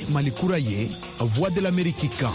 Mali kura ye Voix de l'Amérique kan.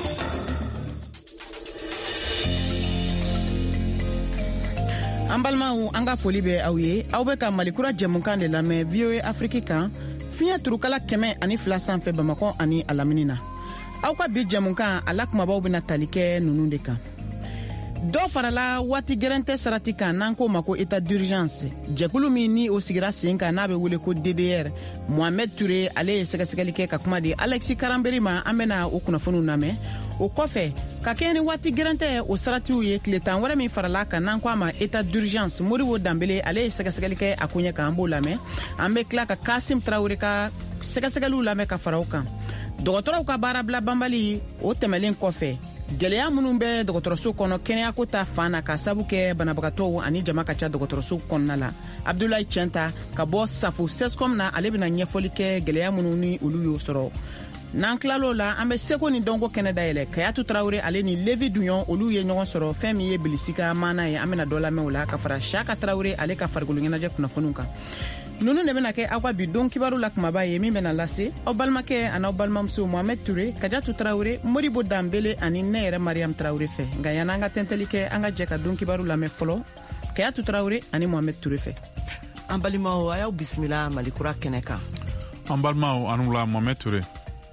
An balimaw an ka foli bɛ aw ye aw bɛ ka malikura jɛmukan de lamɛn VOA Afrique kan fiɲɛ turukala 102 sanfɛ Bamakɔ ani a lamini na aw ka bi jɛmukan a la kumabaw bɛna tali kɛ nunu de kan dɔ farala waati gɛrɛn tɛ sarati kan n'an ko ma ko état d'urgence jɛkulu min ni o sigira sen kan n'a bɛ wele ko DDR Mohamed Touré ale ye sɛgɛsɛgɛli kɛ ka kuma di Alexis Karanberi ma an bɛna o kunnafoniw lamɛn o kɔfɛ ka kɛ ni waati gɛrɛn tɛ o saratiw ye tile tan wɛrɛ min farala kan n'an ko a ma état d'urgence Moribo Danbele ale ye sɛgɛsɛgɛli kɛ a ko ɲɛ kan an b'o lamɛn an bɛ tila ka Kasim Traoré ka sɛgɛsɛgɛliw lamɛn ka fara o kan dɔgɔtɔrɔw ka baarabila banbali o tɛmɛlen kɔfɛ gɛlɛya minnu bɛ dɔgɔtɔrɔso kɔnɔ kɛnɛyako ta fan na ka sabu kɛ banabagatɔw ani jama ka ca dɔgɔtɔrɔso kɔnɔna la Abdoulaye Tienta ka bɔ Safo Sescom na ale bɛna ɲɛfɔli kɛ gɛlɛya minnu ni olu y'o sɔrɔ n'an tilal'o la an bɛ seko ni dɔnko kɛnɛ dayɛlɛ Kayatu Traoré ale ni Levi Dunyon olu ye ɲɔgɔn sɔrɔ fɛn min ye Bilisi ka maana ye an bɛna dɔ lamɛn o la ka fara Saka Traoré ale ka farikolo ɲɛnajɛ kunnafoniw kan nunu de bɛna kɛ aw ka bi don kibaru la kumaba ye min bɛna lase aw balimakɛ ani aw balimamuso Mohamed Touré Kadiatou Traoré Moribo Danbele ani ne yɛrɛ Mariam Traoré fɛ nka yan'an ka tɛntɛli kɛ an ka jɛ ka don kibaru lamɛn fɔlɔ Kadiatou Traoré ani Mohamed Touré fɛ an balimaw a y'aw bisimila malikura kɛnɛ kan an balimaw ani wula Mohamed Touré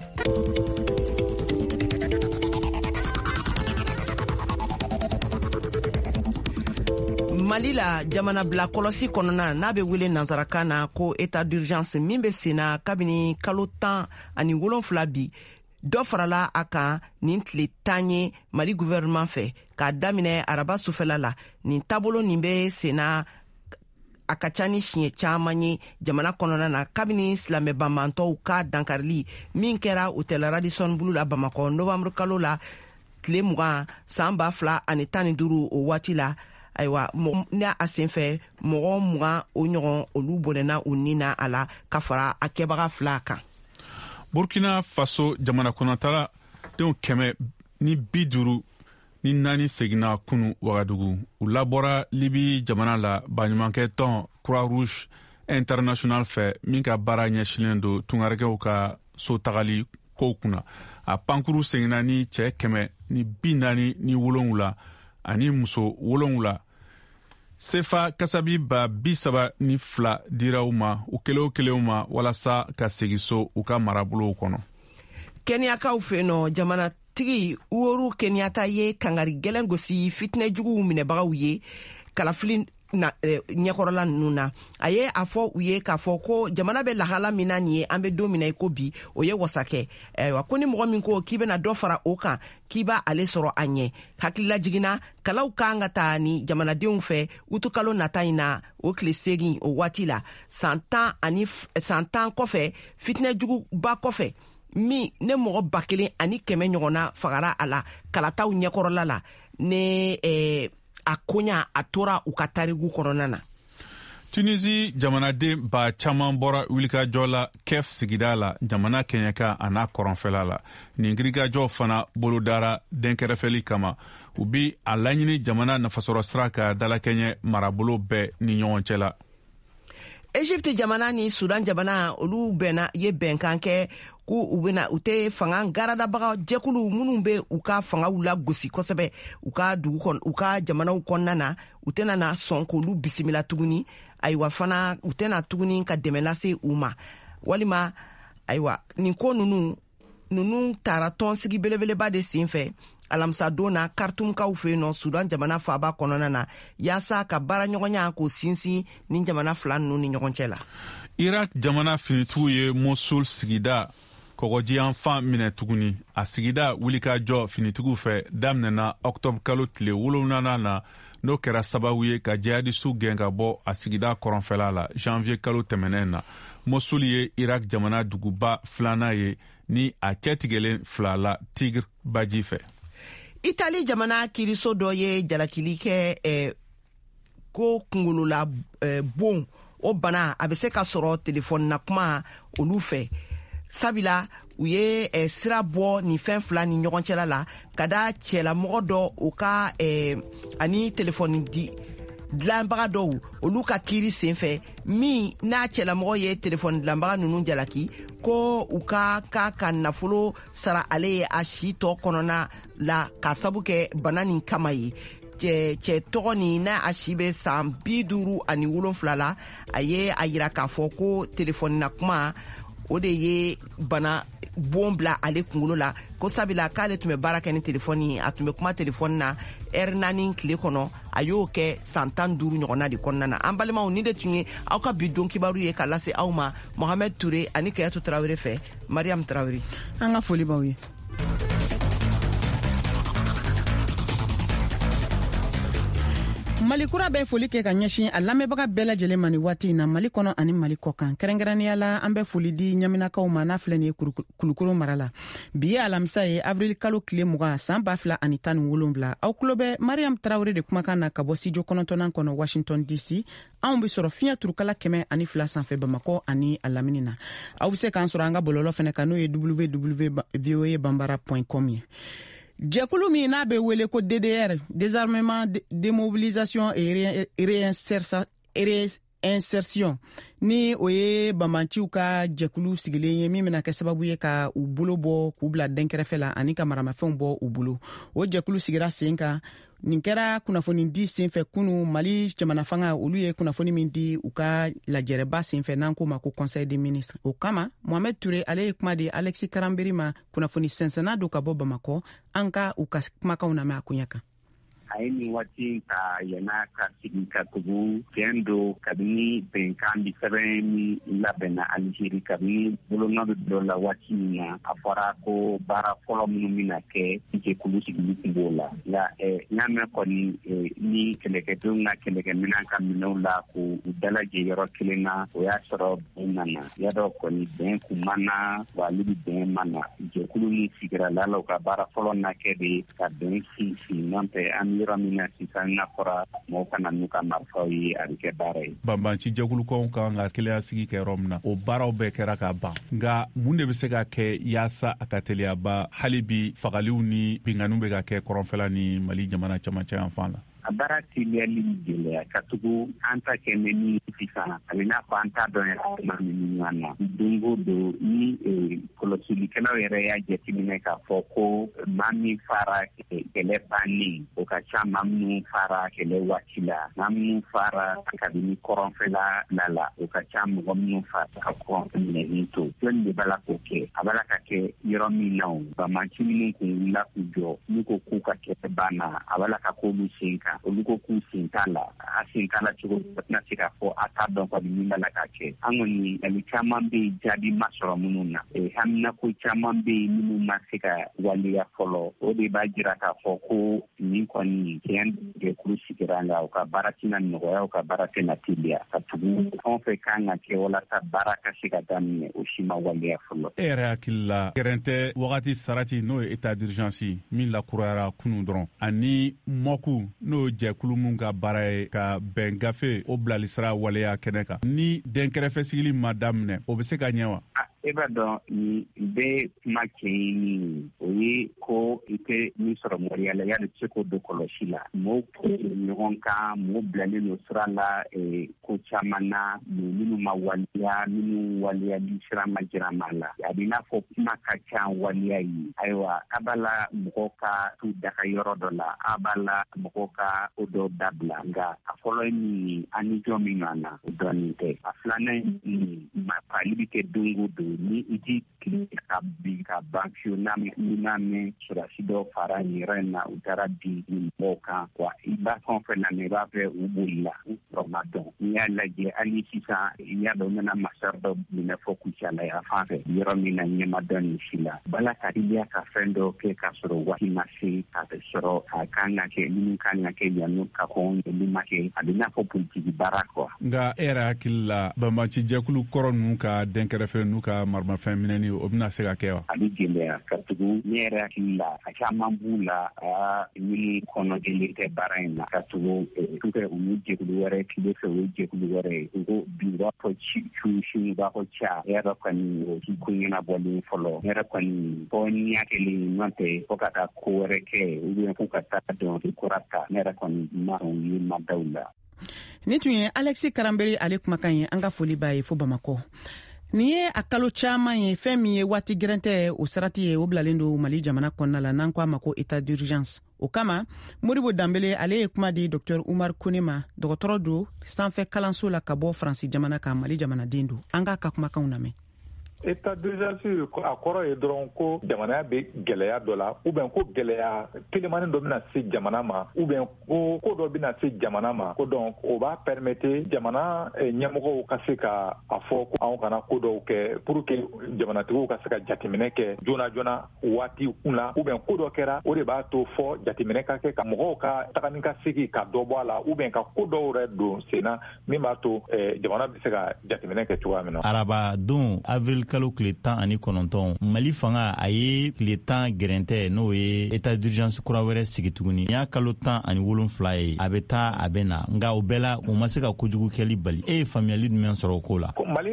Mali la jamana bila kɔlɔsi kɔnɔna n'a bɛ wele nanzarakan na ko état d'urgence min bɛ senna kabini kalo 17 bi dɔ farala a kan nin tile 10 ye Mali gouvernement fɛ k'a daminɛ araba sufɛla la nin taabolo nin bɛ senna a ka ca ni siɲɛ caman ye jamana kɔnɔna na kabini silamɛbamantɔw ka dankarili min kɛra hôtel Radisson Blu la Bamakɔ novembre kalo la tile 20 san 2015 o waati la ayiwa ne a senfɛ mɔgɔ 20 o ɲɔgɔn olu bɔnɛna u ni na a la ka fara a kɛbaga 2 kan Burkina Faso jamana kɔnɔtala denw 150 ni 4 seginna kunu Wagadugu u labɔra Libi jamana la baɲumankɛ tɔn Croix Rouge International fɛ min ka baara ɲɛsilen do tungarekɛw ka so tagali kow kunna a pankuru seginna ni cɛ 147 ani muso 7 sefa kasabi ba 32 dira u ma u kelen ma walasa ka segi so u ka marabolow kɔnɔ Keniyakaw fɛ nɔ jamana tigi Uhuru Kenyatta ye kangari gɛlɛn gosi fitinɛjuguw minɛbagaw ye kalafili ɲɛkɔrɔla ninnu na a ye a fɔ u ye k'a fɔ ko jamana bɛ lahala min na nin ye an bɛ don min na i ko bi o ye wasakɛ ko ni mɔgɔ min ko k'i bɛna dɔ fara o kan k'i b'a ale sɔrɔ a ɲɛ hakilila jiginna kalaw kan ka taa ni jamanadenw fɛ utukalo nata in na o tile 8 o waati la san 10 kɔfɛ fitinɛjuguba kɔfɛ min ne mɔgɔ 1,100 ɲɔgɔnna fagara a la kalataw ɲɛkɔrɔla la ne a koɲa a tora u ka tarigu kɔnɔna na Tunisie jamanaden ba caman bɔra wulikajɔ la Kef sigida la jamana kɛɲɛka a n'a kɔrɔnfɛla la nin girijajɔ fana bolodara denkɛrɛfɛli kama u bi a laɲini jamana nafasɔrɔ sira ka dalakɛɲɛ marabolo bɛɛ ni ɲɔgɔn cɛ la Egypte jamana ni Sudan jamana olu ye bɛnkan kɛ ko u tɛ fanga garadabaga jɛkulu minnu bɛ u ka fangaw la gosi kosɛbɛ u ka jamanaw kɔnɔna na u tɛna na sɔn k'olu bisimila tuguni ayiwa fana u tɛna tuguni ka dɛmɛ lase u ma walima ayiwa nin ko ninnu taara tɔnsigi belebeleba de senfɛ alamisa don na Khartoumkaw fɛ yen nɔ Sudan jamana faaba kɔnɔna na yaasa ka baara ɲɔgɔnya k'o sinsin ni jamana 2 ninnu ni ɲɔgɔn cɛ la Irak jamana finitigiw ye Mosul sigida kɔgɔjiyanfan minɛ tuguni a sigida wulikajɔ finitigiw fɛ daminɛna octobre kalo tile 7 na n'o kɛra sababu ye ka jihadistu gɛn ka bɔ a sigida kɔrɔnfɛla la janvier kalo tɛmɛnen na Mosul ye Irak jamana duguba 2nan ye ni a cɛtigɛlen 2 la Tigre baji fɛ Itali jamana kiriso dɔ ye jalakili kɛ ko kungolola bon o bana a bɛ se ka sɔrɔ telefɔni na kuma olu fɛ sabila u ye sira bɔ ni fɛn 2 ni ɲɔgɔn cɛla la ka da cɛlamɔgɔ dɔ o ka ani telefɔni di dilanbaga dɔw olu ka kiiri senfɛ min n'a cɛlamɔgɔ ye telefɔni dilanbaga nunu jalaki ko u ka nafolo sara ale ye a si tɔ kɔnɔna la ka sabu kɛ bana nin kama ye. cɛ tɔgɔ nin n'a a si bɛ san 57 la a ye a yira k'a fɔ ko telefɔni na kuma o de ye bana bon bila ale kunkolo la ko sabila k'ale tun bɛ baara kɛ ni telefɔni ye a tun bɛ kuma telefɔni na heure 4 tile kɔnɔ a y'o kɛ san 15 ɲɔgɔnna de kɔnɔna na. An balimaw ni de tun ye aw ka bi don kibaru ye ka lase aw ma Mohamed Ture ani Kayatu Tarawele fɛ Mariam Tarawele. An ka foli b'aw ye. Mali kura bɛ foli kɛ ka ɲɛsin a lamɛnbaga bɛɛ lajɛlen ma ni waati in na Mali kɔnɔ ani Mali kɔkan. Kɛrɛnkɛrɛnnenya la an bɛ foli di ɲaminakaw ma n'a filɛ nin ye Kulukoro mara la. Bi ye alamisa ye avril kalo tile 20 san 2017. Aw tulo bɛ Mariam Tarawele de kumakan na ka bɔ studio 9 kɔnɔ Washington DC. Anw bɛ sɔrɔ fiɲɛ turukala 102 sanfɛ Bamakɔ ani a lamini na. Aw bɛ se k'an sɔrɔ an ka bɔlɔlɔ fɛnɛ kan n'o ye www.voabanbara.com ye. Jɛkulu min n'a bɛ wele ko DDR, désarmement, démobilisation et réinsertion, ni o ye bamanciw ka jɛkulu sigilen ye min bɛna kɛ sababu ye ka u bolo bɔ k'u bila dɛnkɛrɛfɛ la ani ka maramafɛnw bɔ u bolo. O jɛkulu sigira sen kan. Nin kɛra kunnafoni di senfɛ kunu Mali jamana fanga olu ye kunnafoni min di u ka lajɛrɛba senfɛ n'an ko ma ko Conseil des ministres. O kama Mohamed Ture ale ye kuma di Alexis Karamberi ma kunnafoni sɛnsɛnna do ka bɔ Bamakɔ an ka u ka kumakanw lamɛn a kunya kan. A ye nin waati ka yɛlɛma ka sigi ka tugu tiɲɛ do kabini bɛnkan bi sɛbɛn min labɛnna Aligérie kabini bolonɔ bɛ bila la waati min na a fɔra ko baara fɔlɔ minnu bɛna kɛ jɛkulu sigili tun b'o la nka n y'a mɛn kɔni ni kɛlɛkɛdenw ka kɛlɛkɛminɛn ka minɛw la k'u dalajɛ yɔrɔ kelen na o y'a sɔrɔ bɛn nana y'a dɔn kɔni bɛn kun ma na wa ale bi bɛn ma na jɛkulu min sigira la u ka baara fɔlɔ na kɛ de ka bɛn sinsin n'o tɛ an yɔrɔ min na sisan n'a fɔra mɔgɔw kana n'u ka marifaw ye a bɛ kɛ baara ye. Banbanci jɛkulukanw kan ka kelenya sigi kɛ yɔrɔ min na o baaraw bɛɛ kɛra ka ban nka mun de bɛ se ka kɛ yaasa a ka teliyaba hali bi fagaliw ni binganiw bɛ ka kɛ kɔrɔnfɛla ni Mali jamana camancɛ yan fan la. A baara teliyali gɛlɛya ka tugu an ta kɛ ni sisan a bɛ n'a fɔ an t'a dɔn yɛrɛ tuma min ɲɔgɔn na don o don ni kɔlɔsilikɛlaw yɛrɛ y'a jateminɛ k'a fɔ ko maa min fara kɛlɛ bannen o ka ca maa minnu fara kɛlɛ waati la maa minnu fara kabini kɔrɔnfɛla la o ka ca mɔgɔ minnu fara ka kɔrɔnfɛ minɛnen to jɔnni de b'a la k'o kɛ a b'a la ka kɛ yɔrɔ min na o bamaci minnu kun wulila k'u jɔ n'u ko k'u ka kɛlɛ banna a b'a la ka k'olu sen kan olu ko k'u sen t'a la a sen t'a la cogo tɛna se k'a fɔ a t'a dɔn kɔni min b'a la ka kɛ an kɔni ali caman bɛ yen jaabi ma sɔrɔ minnu na haminako caman bɛ yen minnu ma se ka waleya fɔlɔ o de b'a jira k'a fɔ ko nin kɔni tiɲɛ jɛkulu sigira la u ka baara tɛna nɔgɔya u ka baara tɛna teliya ka tugu anw fɛ kan ka kɛ walasa baara ka se ka daminɛ o si ma waleya fɔlɔ. E yɛrɛ hakili la gɛrɛn tɛ wagati sarati n'o ye état d'urgence min lakurayara kunun dɔrɔn ani mɔku n'o jɛkulu mun ka baara ye ka bɛn gafe o bilali sira waleya kɛnɛ kan ni dɛnkɛrɛfɛ sigili ma daminɛ o bɛ se ka ɲɛ wa? E b'a dɔn nin bɛ kuma cɛ o ye ko i tɛ min sɔrɔ mɔriya la yali se k'o don kɔlɔsi la mɔgɔw ɲɔgɔn kan mɔgɔw bilalen don sira la ko caman na minnu ma waleya minnu waleyali sira ma jira ma la a bɛ n'a fɔ kuma ka ca waleya ye ayiwa a b'a la mɔgɔw ka t'u daga yɔrɔ dɔ la a b'a la mɔgɔw ka o dɔ dabila nka a fɔlɔ ye min ye an ni jɔn min ɲɔgɔn na o dɔɔnin tɛ a filanan ye marifali bɛ kɛ don o don ni i t'i tile ka bin ka ban fiyewu n'a mɛn sɔrɔsi dɔ fara nin yɔrɔ in na u taara bin mɔgɔw kan wa i b'a fɛn o fɛn lamɛn i b'a fɛ u bolila u sɔrɔ ma dɔn n'i y'a lajɛ hali sisan i y'a dɔn u nana masari dɔ minɛ fɔ kucala yan fan fɛ yɔrɔ min na ɲɛma dɔn nin si la bala ka teliya ka fɛn dɔ kɛ k'a sɔrɔ waati ma se a bɛ sɔrɔ a kan ka kɛ minnu kan ka kɛ yanni ka kɔn olu ma kɛ a bɛ n'a fɔ politiki baara kɔ. Nka e yɛrɛ hakili la banbanci jɛkulu kɔrɔ ninnu ka dɛnkɛrɛfɛ n'u ka marimafɛn minɛni o bɛna se ka kɛ wa? A bɛ gɛlɛya ka tugu ne yɛrɛ hakili la a caman b'u la minnu kɔnɔdelen tɛ baara in na ka tugu u ye jɛkulu wɛrɛ tile fɛ o ye jɛkulu wɛrɛ ye u ko bi u b'a fɔ sini u b'a fɔ ca e yɛrɛ kɔni o k'i ko ɲɛnabɔlen fɔlɔ ne yɛrɛ kɔni fɔ ni y'a kɛlen ɲɔgɔn tɛ fɔ ka taa ko wɛrɛ kɛ ou bien fo ka taa dɔn kora ta ne yɛrɛ kɔni ma ye ma daw la. Ni tun ye Alexis Karamberi ale kumakan ye an ka foli b'a ye fo Bamakɔ. Ni ye a kalo caaman ye fɛn min ye waati gɛrɛn tɛ o sarati ye o bilalen do Mali jamana kɔnɔna la n'an ko a ma ko état d'urgence. O kama Modibo Dambele ale ye kuma di Dr Umar Kone ma, dɔgɔtɔrɔ do sanfɛ kalanso la ka bɔ Faransi jamana kan, Mali jamanaden do. An ka kumakanw lamɛn. État d'urgence a kɔrɔ ye dɔrɔn ko jamana bɛ gɛlɛya dɔ la ou bien ko gɛlɛya telimani dɔ bɛna se jamana ma ou bien ko dɔ bɛna se jamana ma ko donc o b'a permettre jamana ɲɛmɔgɔw ka se ka a fɔ ko anw kana ko dɔw kɛ pour que jamanatigiw ka se ka jateminɛ kɛ joona joona waati la ou bien ko dɔ kɛra o de b'a to fɔ jateminɛ ka kɛ ka mɔgɔw ka tagani ka segin ka dɔ bɔ a la ou bien ka ko dɔw yɛrɛ don sen na min b'a to jamana bɛ se ka jateminɛ kɛ cogoya min na. Araba don avril kalo tile 19 Mali fanga a ye tile 10 gɛrɛntɛ n'o ye état d'urgence kura wɛrɛ sigi tuguni. Ni y'a kalo 17 ye a bɛ taa a bɛ na nka o bɛɛ la o ma se ka kojugu kɛli bali. E ye faamuyali jumɛn sɔrɔ o ko la? Mali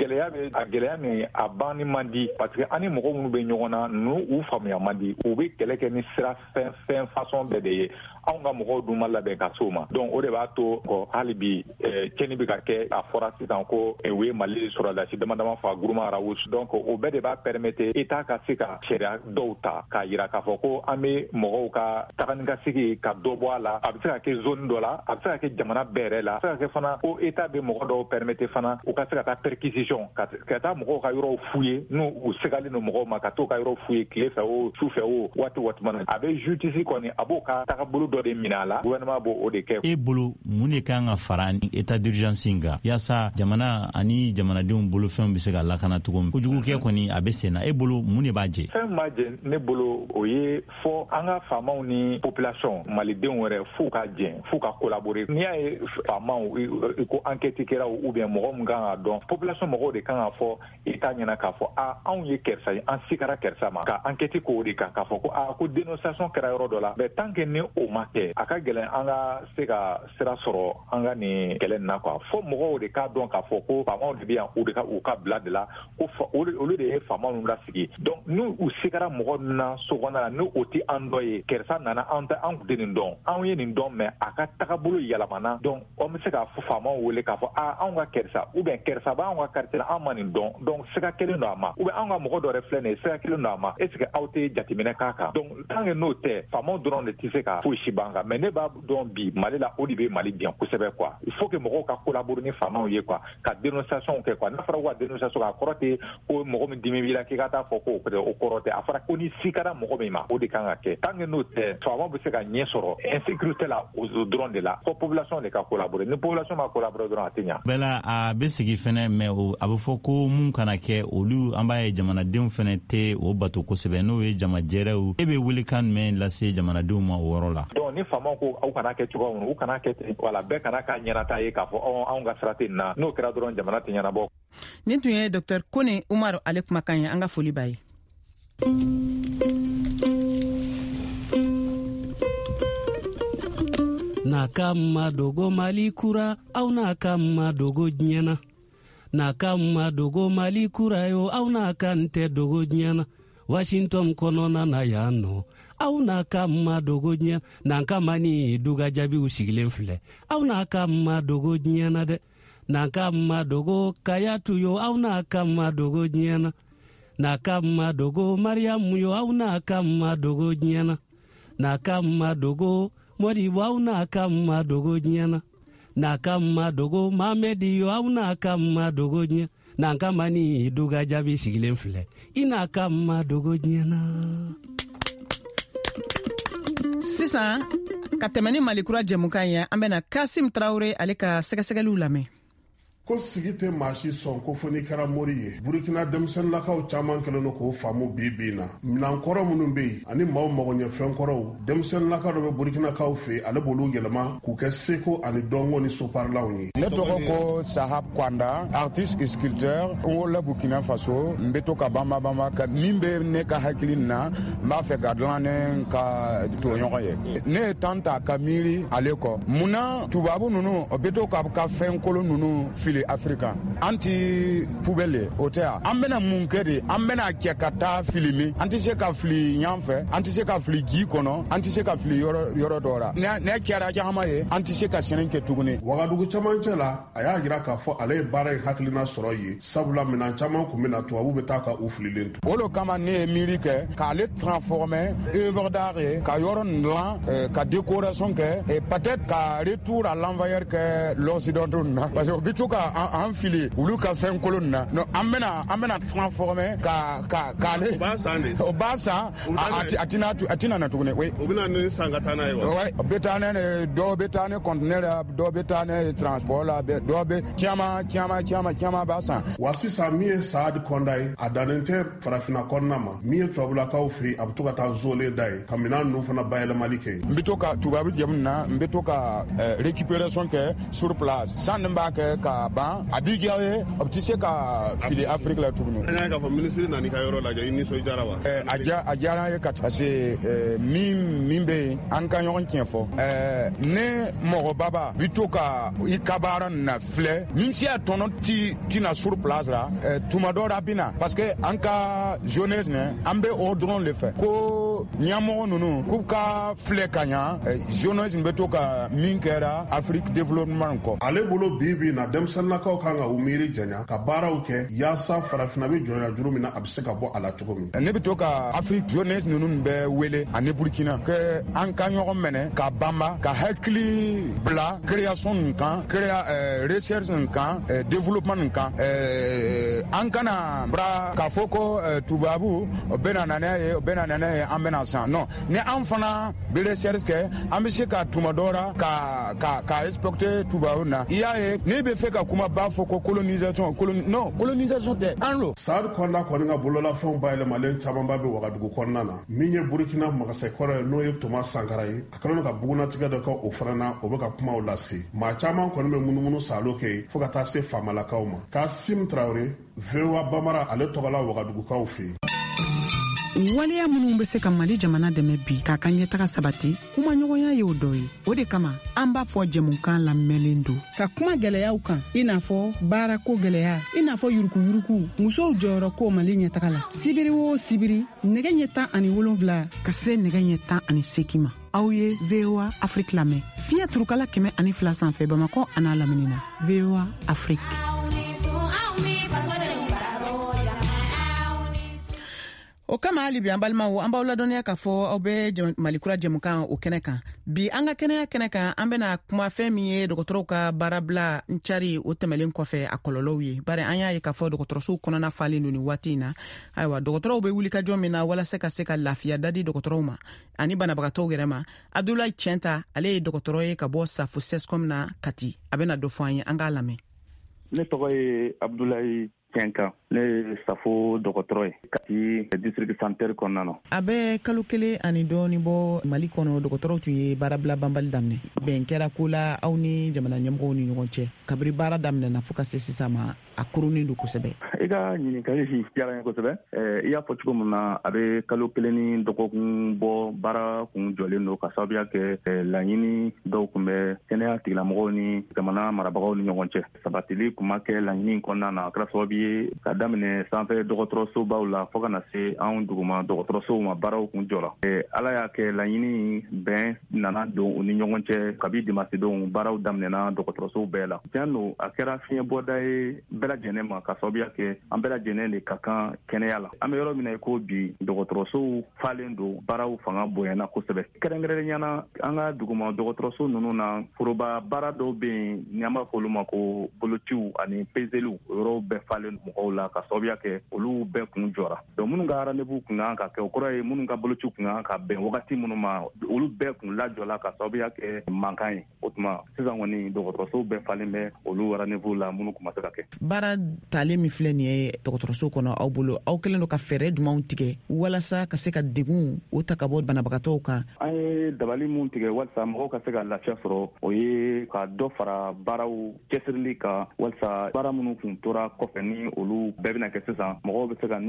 gɛlɛya min a banni man di parce que ani mɔgɔ minnu bɛ ɲɔgɔn na n'u u faamuya man di u bɛ kɛlɛ kɛ ni sira fɛn façon bɛɛ de ye. Anw ka mɔgɔw dun ma labɛn ka s'o ma donc o de b'a to hali bi cɛnni bɛ ka kɛ a fɔra sisan ko u ye Mali sɔrɔdasi dama dama fa groupement Rawus donc o bɛɛ de b'a permettre état ka se ka sariya dɔw ta k'a jira k'a fɔ ko an bɛ mɔgɔw ka tagani ka segin ka dɔ bɔ a la a bɛ se ka kɛ zone dɔ la a bɛ se ka kɛ jamana bɛɛ yɛrɛ la a bɛ se ka kɛ fana ko état bɛ mɔgɔ dɔw permettre fana u ka se ka taa perquisition ka taa mɔgɔw ka yɔrɔw f'u ye n'u u segalen don mɔgɔw ma ka t'u ka yɔrɔ f'u ye tile fɛ o su fɛ o waati mana a bɛ justice kɔni a b'o ka tagabolo dɔ de minɛ a la gouvernement b'o de kɛ. E bolo mun de kan ka fara ni état d'urgence in kan yaasa jamana ani jamanadenw bolo fɛnw bɛ se ka lakana cogo min kojugu kɛ kɔni a bɛ sen na e bolo mun de b'a jɛ? Fɛn b'a jɛ ne bolo o ye fɔ an ka faamaw ni population malidenw yɛrɛ f'u ka jɛn f'u ka collaborer n'i y'a ye faamaw ko enquête kɛra ou bien mɔgɔ min kan ka dɔn population mɔgɔw de kan ka fɔ état ɲɛna k'a fɔ anw ye kɛrisa ye an sikara kɛrisa ma ka enquête k'o de kan k'a fɔ ko ko dénonciation kɛra yɔrɔ dɔ la mais tant que ni o ma kɛ a ka gɛlɛn an ka se ka sira sɔrɔ an ka nin kɛlɛ nin na quoi fo mɔgɔw de k'a dɔn k'a fɔ ko faamaw de bɛ yan u ka bila de la ko olu de ye faamaw ninnu lasigi donc n'u u sigara mɔgɔ ninnu na so kɔnɔna la n'u o tɛ an dɔ ye kɛrisa nana an kun tɛ nin dɔn anw ye nin dɔn mais a ka tagabolo yɛlɛmana donc an bɛ se k'a fɔ faamaw wele k'a fɔ anw ka kɛrisa ou bien kɛrisa b'anw ka quartier la an ma nin dɔn donc siga kelen don a ma ou bien anw ka mɔgɔ dɔ yɛrɛ filɛ nin ye siga kelen don a ma est ce que aw tɛ jateminɛ k'a kan donc tant que n'o tɛ faamaw dɔrɔn de tɛ se ka foyi si ban kan mais ne b'a dɔn bi Mali la o de bɛ Mali diyan kosɛbɛ quoi il faut que mɔgɔw ka collaborer ni faamaw ye quoi ka dénonciation kɛ quoi n'a fɔra ko ka dénonciation a kɔrɔ tɛ ko mɔgɔ min dimi b'i la k'i ka taa fɔ ko o kɔrɔ tɛ a fɔra ko ni sikara mɔgɔ min ma o de kan ka kɛ tant que n'o tɛ faamaw bɛ se ka ɲɛ sɔrɔ insécurité la o dɔrɔn de la fo population de ka collaborer ni population ma collaborer dɔrɔn a tɛ ɲa. Bɛɛ la a bɛ sigi fɛnɛ mais a bɛ fɔ ko mun kana kɛ olu an b'a ye jamanadenw fɛnɛ tɛ o bato kosɛbɛ n'o ye jamajɛrɛw e bɛ welekan jumɛn lase jamanadenw ma o yɔrɔ la? donc ni faamaw ko aw kana kɛ cogoya min u kana kɛ ten wala bɛɛ kana k'a ɲɛnata ye k'a fɔ anw ka sira tɛ nin na n'o kɛra dɔrɔn jamana tɛ ɲɛnabɔ. Nin tun ye Dr Kone Umar ale kumakan ye an ka foli b'a ye. Na kama dogo Mali kura au na kama dogo nyana na kama dogo Mali kura yo au na kante dogo nyana Washington konona na yano au na kama dogo nyana na kama ni duga jabi usigilen filɛ au na kama dogo nyana de na kama dogo kayatu yo au na kama dogo nyana na kama dogo Mariam yo au na kama dogo nyana na kama dogo Mori wa na kama dogo nyana na kama dogo Mamedi yo au na kama dogo nyana na kama ni duga jabi sigilen filɛ ina kama dogo nyana. Sisan ka tɛmɛ ni Malikura jɛmukan ye an bɛna Kasim Traore ale ka sɛgɛsɛgɛliw lamɛn. Ko sigi tɛ maa si sɔn ko fo n'i kɛra mori ye. Burukina denmisɛnnakaw caman kɛlen don k'o faamu bi bi in na. Minankɔrɔ minnu bɛ yen ani maaw magoɲɛfɛnkɔrɔw denmisɛnnaka dɔ bɛ Burukinakaw fɛ ale b'olu yɛlɛma k'u kɛ seko ani dɔnko ni soparilaw ye. Ne tɔgɔ ko Sahab Kwanda, artiste et sculpteur. N wolola Burkina Faso, n bɛ to ka banbabama ka min bɛ ne ka hakili na n b'a fɛ ka dilan ne ka tɔɲɔgɔn ye. Ne ye temps ta ka miiri ale kɔ. Munna tubabu ninnu o bɛ to ka fɛn kolon ninnu fili fili africain anti poubelle o tɛ yan an bena mun kɛ de an bena kɛ ka taa filimi an tɛ se ka fili ɲan fɛ an tɛ se ka fili ji kɔnɔ an tɛ se ka fili yɔrɔ dɔ la ne kɛra jahama ye an tɛ se ka sɛnɛ kɛ tuguni. Wagadugu camancɛ la a y'a jira k'a fɔ ale ye baara in hakilina sɔrɔ ye sabula minan caman kun bena tubabu be taa ka u fililen tu. O lo kama ne ye miiri kɛ k'ale transformer œuvre d'art ye ka yɔrɔ dilan ka décoration kɛ et peut-être ka retour à l'envoyeur kɛ l'occidentaux na parce que o bi to ka an fili olu ka fɛn kolon na non an bena transformer k'ale o b'a san a tina na tuguni. Oui, o bena ni san ka taa n'a ye wa? Ouais, o bɛ taa ne dɔw bɛ taa ne conteneur la dɔw bɛ taa ne transport la dɔw bɛ caman b'a san. Wa sisan min ye Saadi Kɔnda ye a dannen tɛ farafina kɔnɔna ma min ye tubabulakaw fɛ a bɛ to ka taa zoolen da ye ka minan ninnu fana bayɛlɛmali kɛ. N bɛ to ka tubabu jamu na n bɛ to ka récupération kɛ sur place san nin b'a kɛ ka ban a b'i diya ye a tɛ se ka fili Afrique la tuguni. An y'a k'a fɔ minisiri nana i ka yɔrɔ lajɛ i nisɔndiyara wa? A diyara n ye ka parce que min bɛ yen an ka ɲɔgɔn tiɲɛ fɔ ne mɔgɔbaba bi to ka i ka baara na filɛ min si a tɔnɔ ti na sur place la tuma dɔ la bina parce que an ka jeunesse an bɛ o dɔrɔn de fɛ ko ɲɛmɔgɔ ninnu k'u ka filɛ ka ɲa jeunesse bɛ to ka min kɛra Afrique développement kɔ. Ale bolo bi na denmisɛnnakaw kan ka u miiri janya ka baaraw kɛ yaasa farafina bɛ jɔnya juru min na a bɛ se ka bɔ a la cogo min. Ne bɛ to ka Afrique jeunesse ninnu bɛ wele ani Burkina que an ka ɲɔgɔn minɛ ka banba ka hakili bila création nin kan recherche nin kan développement nin kan an kana bara k'a fɔ ko tubabu o bɛna nan'a ye an bɛna san non ni an fana bɛ recherche kɛ an bɛ se ka tuma dɔ la ka respecter tubabu na i y'a ye ne bɛ fɛ ka kuma b'a fɔ ko colonisation tɛ an lo. Saadi Kɔnda kɔni ka bololafɛnw bayɛlɛmalen camanba bɛ Wagadugu kɔnɔna na min ye Burkina magasɛkɔrɔ ye n'o ye Thomas Sankara ye a kɛlen ka bugunatigɛ dɔ kɛ o fana na o bɛ ka kumaw lase maa caman kɔni bɛ munumunu salo kɛ fo ka taa se faamalakaw ma. Kasim Traoré VOA Bambara ale tɔgɔla Wagadugukaw fɛ. Waleya minnu bɛ se ka Mali jamana dɛmɛ bi k'a ka ɲɛtaga sabati kuma ɲɔgɔnya ye o dɔ ye o de kama an b'a fɔ jɛmukan lamɛnlen don ka kuma gɛlɛyaw kan i n'a fɔ baarako gɛlɛya i n'a fɔ yurukuyuruku musow jɔyɔrɔ ko Mali ɲɛtaga la sibiri o sibiri nɛgɛ ɲɛ 17 ka se nɛgɛ ɲɛ 18 ma aw ye VOA Afrique lamɛn fiɲɛ turukala 102 sanfɛ Bamakɔ a n'a lamini na VOA Afrique. O kama hali bi an balimaw an b'aw ladɔnniya k'a fɔ aw bɛ Malikura jɛmukan o kɛnɛ kan bi an ka kɛnɛya kɛnɛ kan an bɛna kuma fɛn min ye dɔgɔtɔrɔw ka baarabila ncari o tɛmɛlen kɔfɛ a kɔlɔlɔw ye bari an y'a ye k'a fɔ dɔgɔtɔrɔsow kɔnɔna falen don nin waati in na ayiwa dɔgɔtɔrɔw bɛ wulikajɔ min na walasa ka se ka lafiya dadi dɔgɔtɔrɔw ma ani banabagatɔw yɛrɛ ma Abdoulaye Tienta ale ye dɔgɔtɔrɔ ye ka bɔ Safo Sescom na Kati a bɛna dɔ fɔ an ye an k'a lamɛn. Ne tɔgɔ ye Abdoulaye Tienta ne ye Safo dɔgɔtɔrɔ ye Kati district sanitaire kɔnɔna na. A bɛ kalo 1 ani dɔɔni bɔ Mali kɔnɔ dɔgɔtɔrɔw tun ye baarabila banbali daminɛ bɛn kɛra ko la aw ni jamana ɲɛmɔgɔw ni ɲɔgɔn cɛ kabiri baara daminɛna fo ka se sisan ma a kurunin don kosɛbɛ. I ka ɲininkali diyara n ye kosɛbɛ i y'a fɔ cogo min na a bɛ kalo 1 ni dɔgɔkun bɔ baara kun jɔlen don ka sababuya kɛ laɲini dɔw kun bɛ kɛnɛya tigilamɔgɔw ni jamana marabagaw ni ɲɔgɔn cɛ sabatili kun ma kɛ laɲini kɔnɔna na a kɛra sababu ye ka daminɛ sanfɛ dɔgɔtɔrɔsobaw la fo ka na se anw duguma dɔgɔtɔrɔsow ma baaraw kun jɔra ala y'a kɛ laɲini bɛn nana don u ni ɲɔgɔn cɛ kabi dimasidenw baaraw daminɛna dɔgɔtɔrɔsow bɛɛ la tiɲɛ don a kɛra fiɲɛ bɔda ye bɛɛ lajɛlen ma ka sababuya kɛ an bɛɛ lajɛlen de ka kan kɛnɛya la an bɛ yɔrɔ min na i ko bi dɔgɔtɔrɔsow falen don baaraw fanga bonyana kosɛbɛ kɛrɛnkɛrɛnnenya an ka duguma dɔgɔtɔrɔso ninnu na foroba baara dɔw bɛ yen ni an b'a fɔ olu ma ko bolociw ani pezeliw o yɔrɔw bɛɛ falen mɔgɔw la ka sababuya kɛ olu bɛɛ kun jɔra donc minnu ka rendez-vous kun kan ka kɛ o kɔrɔ ye minnu ka bolociw kun kan ka bɛn wagati minnu ma olu bɛɛ kun lajɔla ka sababuya kɛ mankan ye o tuma sisan kɔni dɔgɔtɔrɔsow bɛɛ falen bɛ olu rendez-vous la minnu kun ma se ka kɛ baara talen min filɛ nin ye dɔgɔtɔrɔso kɔnɔ aw bolo aw kɛlen don ka fɛɛrɛ jumanw tigɛ walasa ka se ka degun o ta ka bɔ banabagatɔw kan. An ye dabali mun tigɛ walasa mɔgɔw ka se ka lafiya sɔrɔ o ye ka dɔ fara baaraw cɛsirili kan walasa baara minnu kun tora kɔfɛ ni olu bɛɛ bɛna kɛ sisan mɔgɔw bɛ se ka nimisiwasa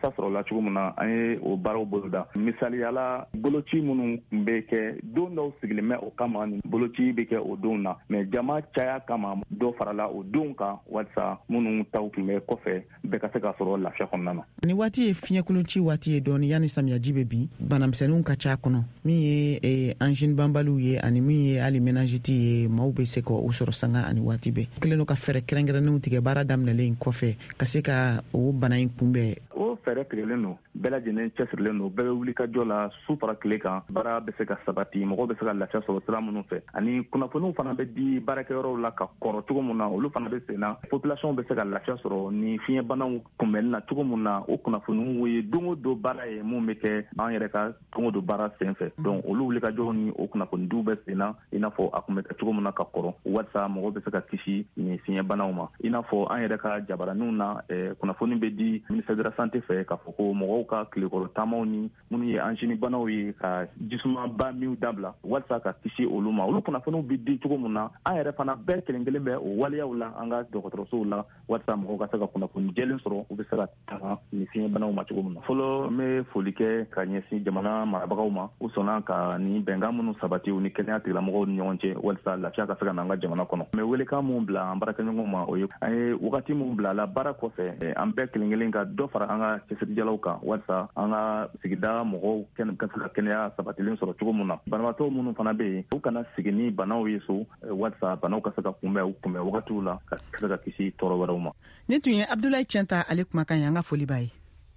nafa sɔrɔ la cogo min na an ye o baaraw boloda misaliyala boloci minnu bɛ kɛ don dɔw sigilen bɛ o kama ni boloci bɛ kɛ o don na mais jama caya kama dɔ farala o don kan walasa minnu taw tun bɛ kɔfɛ bɛɛ ka se ka sɔrɔ lafiya kɔnɔna na. Ni waati ye fiɲɛkolonci waati ye dɔɔni yanni samiyaji bɛ bin banamisɛnninw ka ca kɔnɔ min ye angine banbaliw ye ani min ye hali meningite ye maaw bɛ se ka o sɔrɔ sanga ani waati bɛɛ kelen do ka fɛɛrɛ kɛrɛnkɛrɛnnenw tigɛ baara daminɛlen kɔfɛ ka se ka o bana in kunbɛn. O fɛɛrɛ tigɛlen don bɛɛ lajɛlen cɛsirilen don bɛɛ bɛ wuli ka jɔ la su fara tile kan baara bɛ se ka sabati mɔgɔw bɛ se ka lafiya sɔrɔ sira minnu fɛ ani kunnafoniw fana bɛ di baarakɛyɔrɔw la ka kɔrɔ cogo min na olu fana bɛ sen na population bɛ se ka lafiya sɔrɔ ni fiɲɛbanaw kunbɛnni na cogo min na o kunnafoniw ye don o don baara ye mun bɛ kɛ an yɛrɛ ka don o don baara sen fɛ donc olu wuli ka jɔ ni o kunnafonidiw bɛ sen na i n'a fɔ a kun bɛ kɛ cogo min na ka kɔrɔ walasa mɔgɔw bɛ se ka kisi ni fiɲɛbanaw ma i n'a fɔ an yɛrɛ ka jabaraninw na kunnafoni bɛ di ministère de la santé fɛ k'a fɔ ko mɔgɔw ka tilekɔrɔ taamaw ni minnu ye angine banaw ye ka jisumaba minw dabila walasa ka kisi olu ma olu kunnafoniw bɛ di cogo min na an yɛrɛ fana bɛɛ kelen kelen bɛ o waleyaw la an ka dɔgɔtɔrɔsow la walasa mɔgɔw ka se ka kunnafoni jɛlen sɔrɔ u bɛ se ka tanga ni fiɲɛbanaw ma cogo min na fɔlɔ n bɛ foli kɛ ka ɲɛsin jamana marabagaw ma u sɔnna ka ni bɛnkan minnu sabati u ni kɛnɛya tigilamɔgɔw ni ɲɔgɔn cɛ walasa lafiya ka se ka na an ka jamana kɔnɔ mɛ welekan minnu bila an baarakɛɲɔgɔnw ma o ye an ye wagati minnu bila la baara kɔfɛ an bɛɛ kelen kelen ka dɔ fara an ka cɛsirijalaw kan walasa an ka sigida mɔgɔw ka se ka kɛnɛya sabatilen sɔrɔ cogo min na banabaatɔ minnu fana bɛ yen u kana sigi ni banaw ye so walasa banaw ka se ka kunbɛn wagatiw la ka se ka kisi tɔɔrɔ wɛrɛw ma. Ni tun ye Abdoulaye Tienta ale kumakan ye an ka foli b'a ye.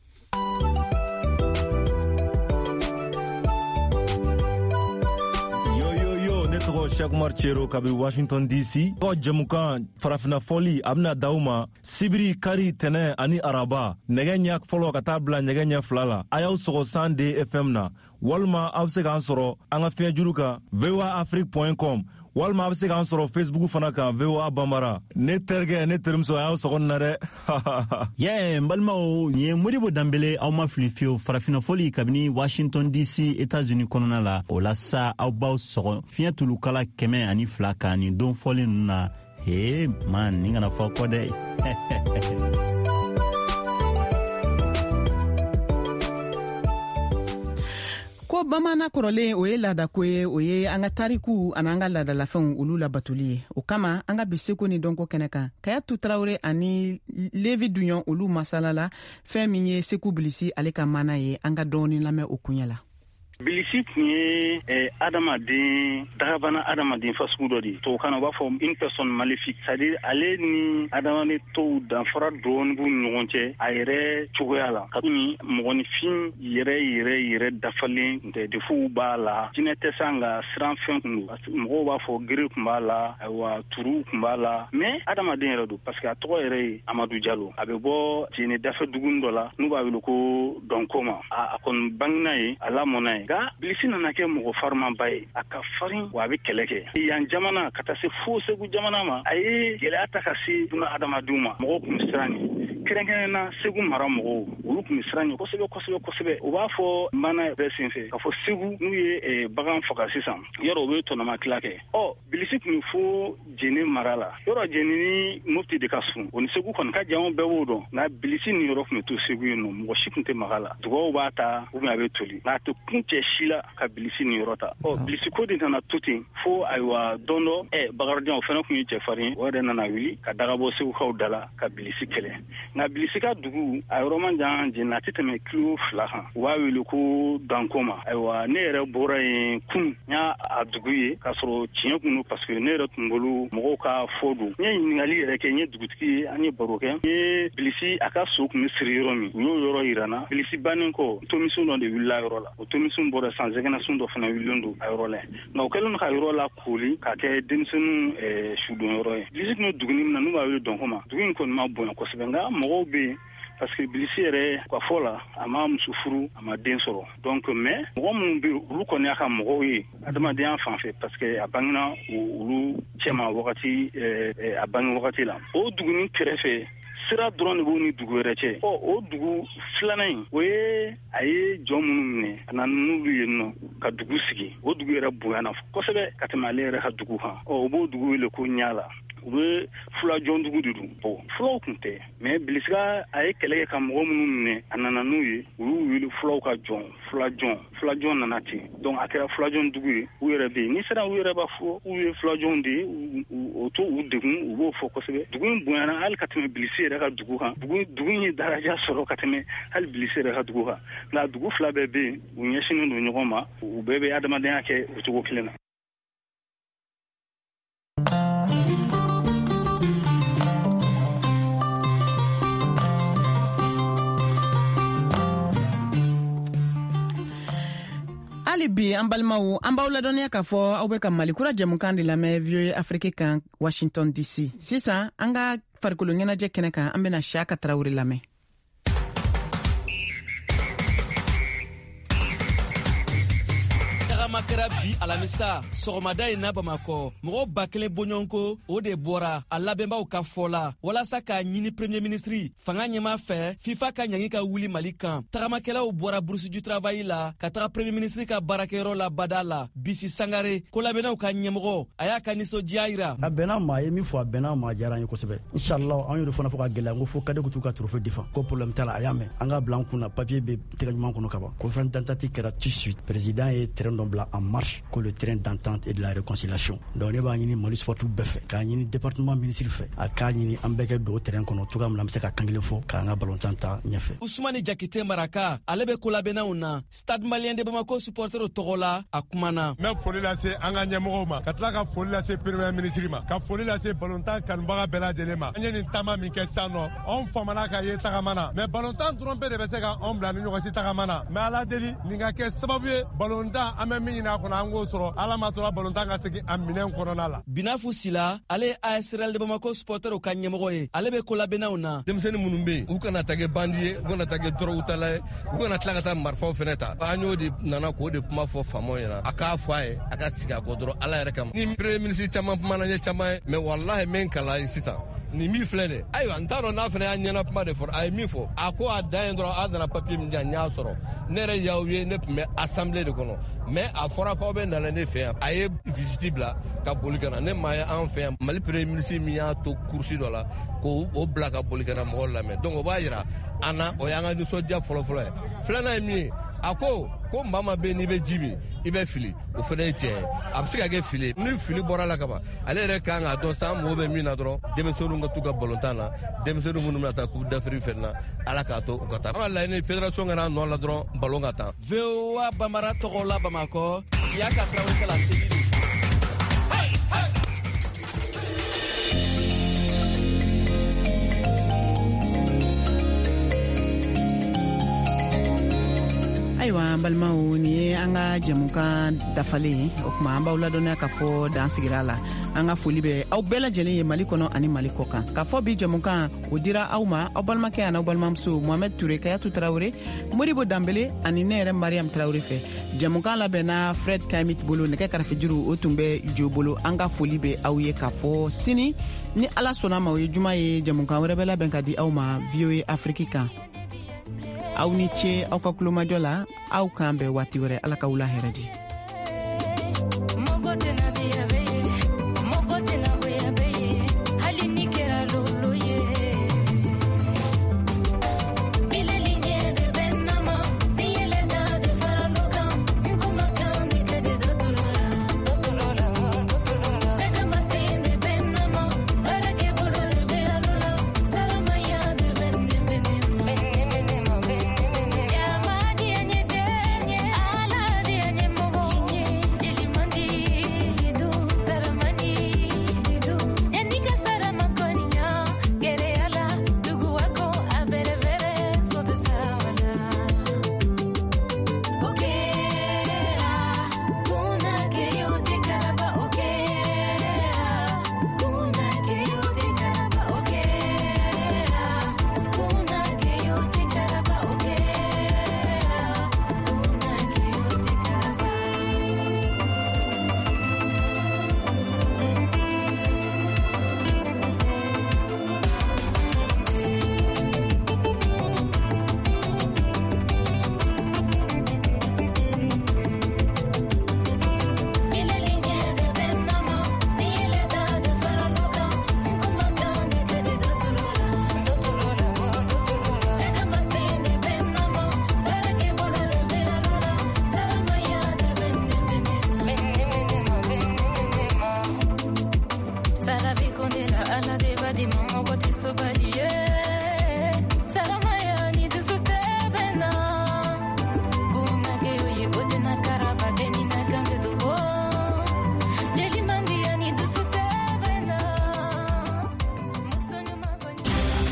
Ne tɔgɔ Shakumar Chero kabi Washington DC. Ko jamukan farafina fɔli a bɛna d'aw ma sibiri kari tɛnɛ ani araba nɛgɛ ɲɛ fɔlɔ ka taa bila nɛgɛ ɲɛ 2 la a y'aw sɔgɔ 100 FM na walima aw bɛ se k'an sɔrɔ an ka fiɲɛjuru kan voaafrique.com walima a bɛ se k'an sɔrɔ Facebook fana kan VOA Bambara. Ne terikɛ ne terimuso a y'aw sɔgɔ nin na dɛ. n balimaw nin ye Modibo Danbele aw ma fili fiyewu farafina fɔli kabini Washington DC États-Unis kɔnɔna la o la sa aw b'aw sɔgɔ fiɲɛ tulukala 102 kan nin don fɔli ninnu na man nin kana fɔ kɔ dɛ. ko bamanan kɔrɔlen o ye laadako ye o ye an ka tariku ani an ka laadalafɛnw olu labatuli ye o kama an ka bi seko ni dɔnko kɛnɛ kan Kayatu Tarawele ani Levi Duɲɔn olu masalala fɛn min ye Seku Bilisi ale ka maana ye an ka dɔɔni lamɛn o kunya la. Bilisi tun ye adamaden dagabana adamaden fasugu dɔ de ye tubabukan na u b'a fɔ une personne maléfique c'est-à-dire ale ni adamaden tɔw danfara dɔɔni b'u ni ɲɔgɔn cɛ a yɛrɛ cogoya la kabini mɔgɔninfin yɛrɛ dafalen tɛ defuw b'a la jinɛ tɛ se an ka siran fɛn kun don mɔgɔw b'a fɔ gere kun b'a la ayiwa turuw kun b'a la mais adamaden yɛrɛ don parce que a tɔgɔ yɛrɛ ye Amadu Jalo a bɛ bɔ jeni dafe dugun dɔ la n'u b'a wele ko Dɔnkoma a kɔni bangena ye a lamɔna ye nka Bilisi nana kɛ mɔgɔ farimanba ye a ka farin wa a bɛ kɛlɛ kɛ yan jamana ka taa se fo Segu jamana ma a ye gɛlɛya ta ka se buna adamadenw ma mɔgɔw kun bɛ siran ɲɛ kɛrɛnkɛrɛnna Segu mara mɔgɔw olu kun bɛ siran ɲɛ kosɛbɛ u b'a fɔ mana bɛɛ senfɛ ka fɔ Segu n'u ye bagan faga sisan yɔrɔ u bɛ tɔnɔma tila kɛ Bilisi kun bɛ fo Jeni mara la yɔrɔ Jeni ni Mopti de ka sun o ni Segu kɔni ka jan bɛɛ b'o dɔn nka Bilisi ni yɔrɔ kun bɛ to Segu yen nɔ mɔgɔ si kun tɛ maga la dugawu b'a ta ou bien a bɛ toli nka a tɛ kun cɛ si la ka Bilisi ni yɔrɔ ta Bilisi ko de nana to ten fo ayiwa don dɔ Bakarijan o fana kun ye cɛfarin o yɛrɛ nana wuli ka dagabɔ Segukaw da la ka Bilisi kɛlɛ nka Bilisi ka dugu a yɔrɔ man jan Jeni a tɛ tɛmɛ kilo 2 kan u b'a wele ko Dankoma ayiwa ne yɛrɛ bɔra yen kun n y'a dugu ye k'a sɔrɔ tiɲɛ kun don parce que ne yɛrɛ tun bolo mɔgɔw ka fɔ don n ye ɲininkali yɛrɛ kɛ n ye dugutigi ye an ye baro kɛ n ye Bilisi a ka so kun bɛ siri yɔrɔ min u y'o yɔrɔ yira n na Bilisi bannen kɔ tomisun dɔ de wulila yɔrɔ la o tomisun bɔra san zɛgɛnɛsun dɔ fana wulilen don a yɔrɔ la nka o kɛlen ka yɔrɔ la koli k'a kɛ denmisɛnninw sudon yɔrɔ ye Bilisi tun bɛ duguni min na n'u b'a wele Dɔnkoma dugu in kɔni ma bonya kosɛbɛ nka mɔgɔw bɛ yen parce que Bilisi yɛrɛ ka fɔ la a ma muso furu a ma den sɔrɔ donc mais mɔgɔ minnu bɛ olu kɔni y'a ka mɔgɔw ye adamadenya fan fɛ parce que a bangena olu cɛma wagati a bange wagati la o duguni kɛrɛfɛ sira dɔrɔn de b'o ni dugu wɛrɛ cɛ o dugu filanan in o ye a ye jɔn minnu minɛ a na n'olu ye nɔ ka dugu sigi o dugu yɛrɛ bonyana kosɛbɛ ka tɛmɛ ale yɛrɛ ka dugu kan o b'o dugu wele ko Ɲala u bɛ fula jɔndugu de don bon fulaw tun tɛ mais bilisiga a ye kɛlɛ kɛ ka mɔgɔ minnu minɛ a nana n'u ye u y'u wele fulaw ka jɔn fulajɔn nana ten donc a kɛra fulajɔndugu ye u yɛrɛ bɛ yen ni sera u yɛrɛ b'a fɔ u ye fulajɔnw de ye o to u degun u b'o fɔ kosɛbɛ dugu in bonyana hali ka tɛmɛ bilisi yɛrɛ ka dugu kan dugu in ye daraja sɔrɔ ka tɛmɛ hali bilisi yɛrɛ ka dugu kan nka dugu fila bɛɛ bɛ yen u ɲɛsinnen don ɲɔgɔn ma u bɛɛ bɛ adamadenya kɛ o cogo kelen na. hali bi an balimaw an b'aw ladɔnniya k'a fɔ aw bɛ ka malikura jɛmukan de lamɛn VOA Afrique kan Washington DC. Sisan an ka farikolo ɲɛnajɛ kɛnɛ kan an bɛna Siyaka Tarawele lamɛn. Kɛra bi alamisa sɔgɔmada in na Bamakɔ mɔgɔ 1000 bɔɲɔgɔnko o de bɔra a labɛnbaw ka fɔ la walasa k'a ɲini premier ministre fanga ɲɛma fɛ FIFA ka ɲangi ka wuli Mali kan tagamakɛlaw bɔra Bourse du Travail la ka taga premier ministre ka baarakɛyɔrɔ la bada la Bisi Sangare ko labɛnnaw ka ɲɛmɔgɔ a y'a ka nisɔndiya yira a bɛnna ma ye min fɔ a bɛnna ma diyara an ye kosɛbɛ inshallah an y'o fana fɔ ka gɛlɛya ko fo Kadeko t'u ka trophée défend ko problème t'a la a y'a mɛn an ka bila an kunna papier bɛ tɛgɛ ɲuman kɔnɔ ka ban conférence d'entente kɛra tout de suite président ye terrain dɔ bila en marche que le terrain d'entente et de la réconciliation donc ne b'a ɲini Mali sportif bɛɛ fɛ k'a ɲini département ministre fɛ a k'a ɲini an bɛɛ kɛ don terrain kɔnɔ cogoya min na an bɛ se ka kan kelen fɔ k'an ka ballontan ta ɲɛfɛ. Ousmane Jakite Maraka ale bɛ ko labɛnnaw na Stade Malien de Bamako supporters tɔgɔ la a kumana. N bɛ foli lase an ka ɲɛmɔgɔw ma ka tila ka foli lase premier ministre ma ka foli lase ballontan kanubaga bɛɛ lajɛlen ma an ye nin taama min kɛ sisan nɔ anw famana ka ye tagama na mais ballontan dɔrɔn bɛɛ de bɛ se ka anw bila ni ɲɔgɔn si tagama na mais ala deli nin ka kɛ sababu ye ballontan an bɛ min ɲini a kɔnɔ an k'o sɔrɔ ala ma tora ballontan ka segin a minɛn kɔnɔna la. Binafu Sila ale ye AS Real de Bamako supporters ka ɲɛmɔgɔ ye ale bɛ ko labɛnnaw na. Denmisɛnnin minnu bɛ yen u kana ta kɛ bandi ye u kana ta kɛ dɔrɔgu tala ye u kana tila ka taa marifaw fɛnɛ ta an y'o de nana k'o de kuma fɔ faamaw ɲɛna a k'a fɔ a ye a ka sigi a kɔ dɔrɔn ala yɛrɛ kama ni premier ministre caman kumana ye caman ye mais wallahi min kala ye sisan ni min filɛ dɛ ayiwa n t'a dɔn n'a fana y'a ɲɛna kuma de fɔ a ye min fɔ a ko a dan ye dɔrɔn a nana papier min di n y'a sɔrɔ ne yɛrɛ y'aw ye ne tun bɛ assemblée de kɔnɔ mais a fɔra k'aw bɛ nalen ne fɛ yan a ye visite bila ka boli ka na ne maa ye an fɛ yan Mali premier ministre min y'a to kursi dɔ la k'o bila ka boli ka na mɔgɔw lamɛn donc o b'a yira an na o y'an ka nisɔndiya fɔlɔfɔlɔ ye filanan ye min ye a ko maa ma bɛ n'i bɛ ji min i bɛ fili o fana ye tiɲɛ ye a bɛ se ka kɛ fili ni fili bɔra la ka ban ale yɛrɛ kan k'a dɔn san mɔgɔw bɛ min na dɔrɔn denmisɛnninw ka t'u ka ballontan na denmisɛnninw minnu bɛna taa coupe d'Afrique fɛn na ala k'a to u ka taa an ka laɲini fédération kana nɔ la dɔrɔn ballon ka taa. VOA Bambara tɔgɔ la Bamakɔ Siyaka Tarawele ka la Séville. ayiwa an balimaw ni ye an ka jɛmukan dafalen o kuma an b'aw ladɔnniya k'a fɔ dan sigira la an ka foli bɛ aw bɛɛ lajɛlen ye Mali kɔnɔ ani Mali kɔ kan k'a fɔ bi jɛmukan o dira aw ma aw balimakɛ ani aw balimamuso Mohamed Touré Kayatu Tarawele Modibo Dambele ani ne yɛrɛ Mariam Tarawele fɛ jɛmukan labɛnna Fred Kamit bolo nɛgɛ kɛrɛfɛjuru o tun bɛ Jo bolo an ka foli bɛ aw ye k'a fɔ sini ni Ala sɔnna ma o ye juma ye jɛmukan wɛrɛ bɛ labɛn ka di aw ma VOA Afrique kan aw ni ce aw ka kulomajɔ la aw kan bɛn waati wɛrɛ Ala ka wula hɛrɛ di. Mo yeah.